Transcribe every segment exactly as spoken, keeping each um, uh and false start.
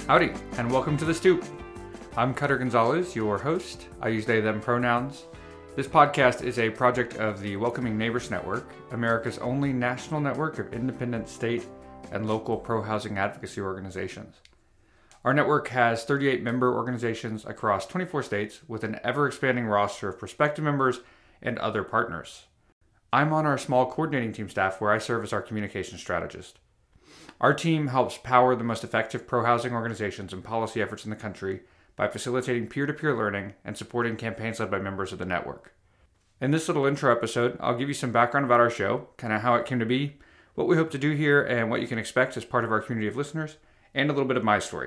Howdy, and welcome to The Stoop. I'm Cutter Gonzalez, your host. I use they, them pronouns. This podcast is a project of the Welcoming Neighbors Network, America's only national network of independent state and local pro-housing advocacy organizations. Our network has thirty-eight member organizations across twenty-four states with an ever-expanding roster of prospective members and other partners. I'm on our small coordinating team staff where I serve as our communication strategist. Our team helps power the most effective pro-housing organizations and policy efforts in the country by facilitating peer-to-peer learning and supporting campaigns led by members of the network. In this little intro episode, I'll give you some background about our show, kind of how it came to be, what we hope to do here, and what you can expect as part of our community of listeners, and a little bit of my story.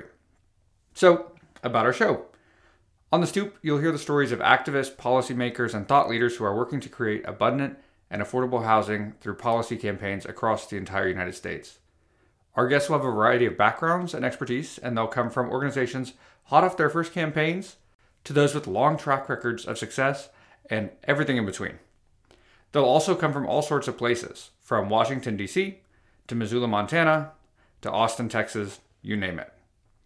So, about our show. On The Stoop, you'll hear the stories of activists, policymakers, and thought leaders who are working to create abundant and affordable housing through policy campaigns across the entire United States. Our guests will have a variety of backgrounds and expertise, and they'll come from organizations hot off their first campaigns to those with long track records of success and everything in between. They'll also come from all sorts of places, from Washington, D C to Missoula, Montana to Austin, Texas, you name it.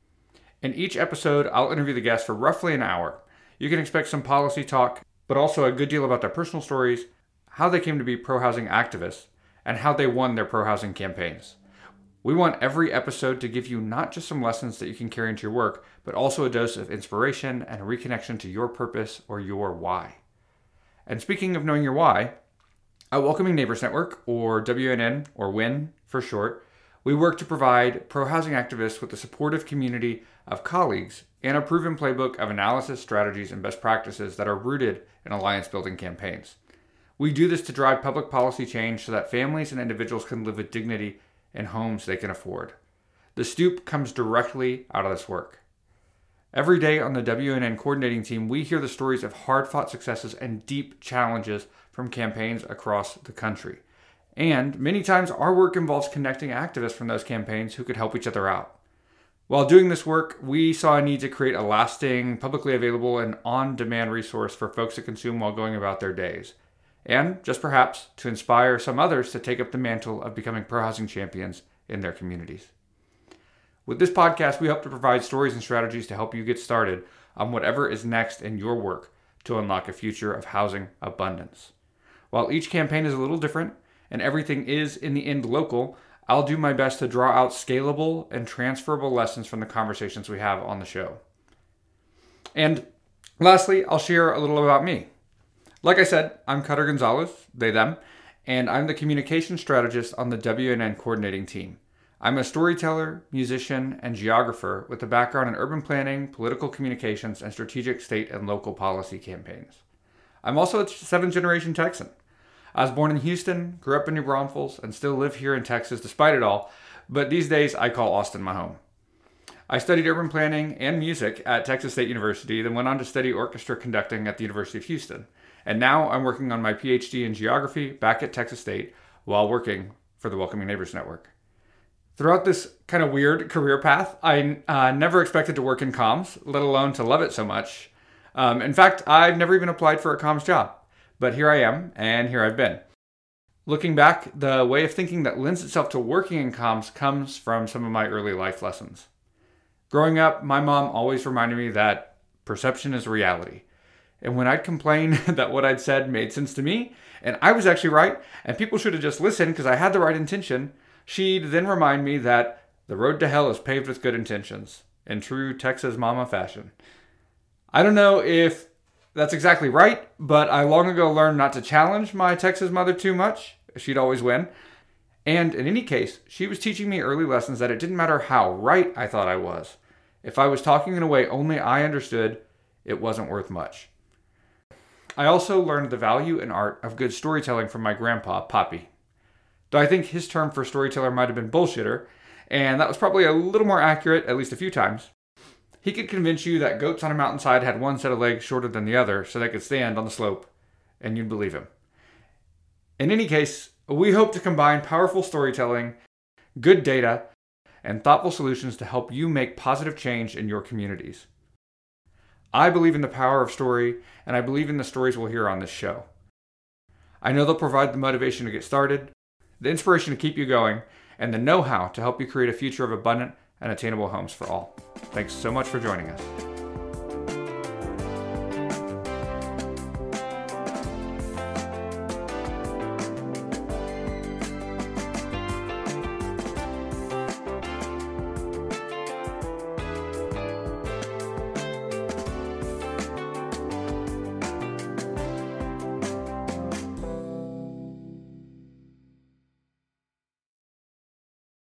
In each episode, I'll interview the guests for roughly an hour. You can expect some policy talk, but also a good deal about their personal stories, how they came to be pro-housing activists, and how they won their pro-housing campaigns. We want every episode to give you not just some lessons that you can carry into your work, but also a dose of inspiration and a reconnection to your purpose or your why. And speaking of knowing your why, at Welcoming Neighbors Network, or W N N, or W I N for short, we work to provide pro-housing activists with a supportive community of colleagues and a proven playbook of analysis, strategies, and best practices that are rooted in alliance-building campaigns. We do this to drive public policy change so that families and individuals can live with dignity in homes they can afford. The Stoop comes directly out of this work. Every day on the W N N coordinating team, we hear the stories of hard-fought successes and deep challenges from campaigns across the country. And many times our work involves connecting activists from those campaigns who could help each other out. While doing this work, we saw a need to create a lasting, publicly available, and on-demand resource for folks to consume while going about their days. And, just perhaps, to inspire some others to take up the mantle of becoming pro-housing champions in their communities. With this podcast, we hope to provide stories and strategies to help you get started on whatever is next in your work to unlock a future of housing abundance. While each campaign is a little different, and everything is, in the end, local, I'll do my best to draw out scalable and transferable lessons from the conversations we have on the show. And lastly, I'll share a little about me. Like I said, I'm Cutter Gonzalez, they, them, and I'm the communication strategist on the W N N coordinating team. I'm a storyteller, musician, and geographer with a background in urban planning, political communications, and strategic state and local policy campaigns. I'm also a seventh-generation Texan. I was born in Houston, grew up in New Braunfels, and still live here in Texas despite it all, but these days I call Austin my home. I studied urban planning and music at Texas State University, then went on to study orchestra conducting at the University of Houston. And now I'm working on my P H D in geography back at Texas State while working for the Welcoming Neighbors Network. Throughout this kind of weird career path, I uh, never expected to work in comms, let alone to love it so much. Um, in fact, I've never even applied for a comms job. But here I am, and here I've been. Looking back, the way of thinking that lends itself to working in comms comes from some of my early life lessons. Growing up, my mom always reminded me that perception is reality. And when I'd complain that what I'd said made sense to me, and I was actually right, and people should have just listened because I had the right intention, she'd then remind me that the road to hell is paved with good intentions, in true Texas mama fashion. I don't know if that's exactly right, but I long ago learned not to challenge my Texas mother too much. She'd always win. And in any case, she was teaching me early lessons that it didn't matter how right I thought I was. If I was talking in a way only I understood, it wasn't worth much. I also learned the value and art of good storytelling from my grandpa, Poppy. Though I think his term for storyteller might have been bullshitter, and that was probably a little more accurate, at least a few times. He could convince you that goats on a mountainside had one set of legs shorter than the other so they could stand on the slope, and you'd believe him. In any case, we hope to combine powerful storytelling, good data, and thoughtful solutions to help you make positive change in your communities. I believe in the power of story, and I believe in the stories we'll hear on this show. I know they'll provide the motivation to get started, the inspiration to keep you going, and the know-how to help you create a future of abundant and attainable homes for all. Thanks so much for joining us.